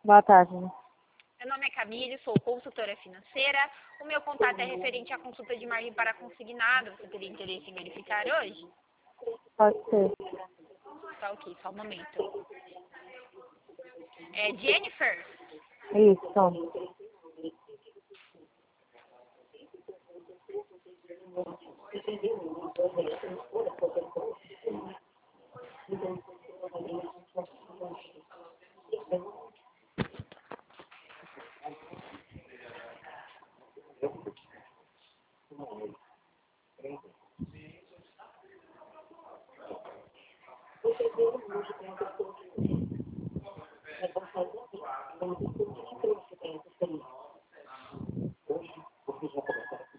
Boa tarde. Meu nome é Camille, sou consultora financeira. O meu contato é referente à consulta de margem para consignado. Você teria interesse em verificar hoje? Pode ser. Tá ok, só um momento. É Jennifer? Isso.